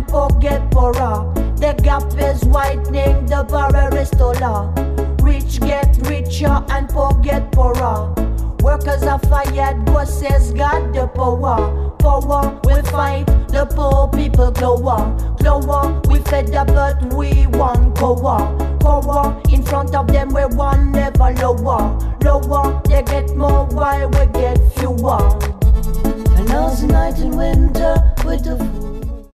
poor get poorer. The gap is widening, the barrier is taller. Rich get richer and poor get poorer. Workers are fired, bosses got the power. Power, we fight, the poor people glower. Glower, we fed up but we want power. Power, in front of them we want never lower. Lower, they get more while we get fewer. And now's the night in winter with the